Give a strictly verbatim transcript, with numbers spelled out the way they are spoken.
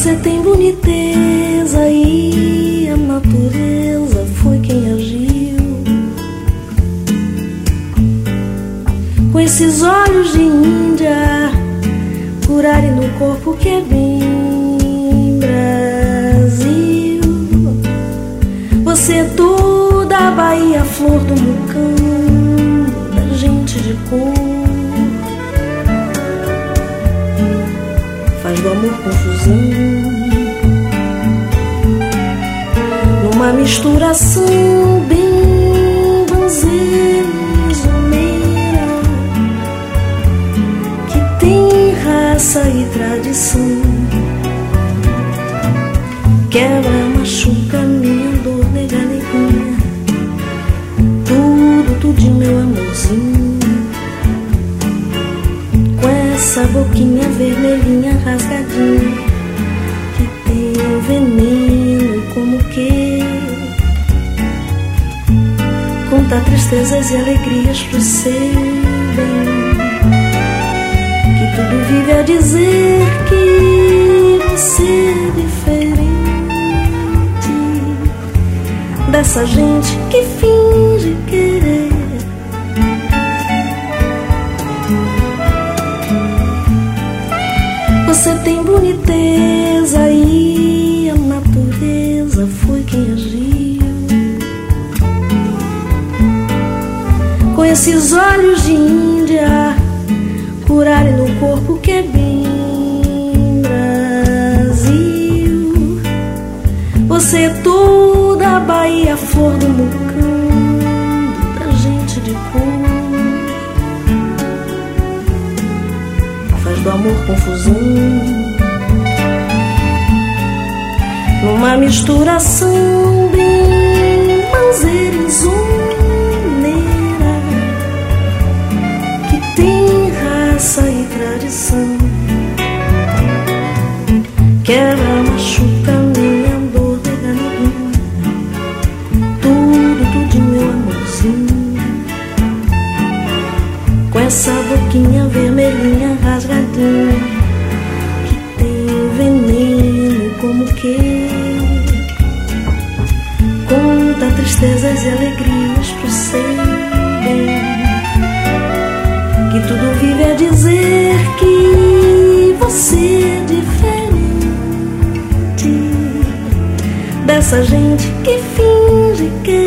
Você tem boniteza e a natureza foi quem agiu. Com esses olhos de Índia, curarem no corpo que é bem Brasil. Você é toda a Bahia, flor do mucambo, da gente de cor. Faz do amor confusão, numa misturação bem banzeira, que tem raça e tradição. Quebra, machuca minha dor, nega, neguinha, tudo, tudinho, meu amorzinho. Essa boquinha vermelhinha rasgadinha, que tem veneno como que conta tristezas e alegrias pro seu bem, que tudo vive a dizer que você é diferente dessa gente que finge querer. Você tem boniteza e a natureza foi quem agiu. Com esses olhos de Índia, curarem no corpo que é bem Brasil. Você é toda a Bahia, flor do mucambo, da gente de cor. Faz do amor confusão, numa misturação bem manzeira e zoneira, que tem raça e tradição. Quebra, machuca minha dor, nega, neguinha, tudo, tudinho, meu amorzinho. Com essa boquinha vermelhinha rasgadinha, que tem veneno como que conta tristezas e alegrias pro seu bem, que tudo vive a dizer que você é diferente dessa gente que finge que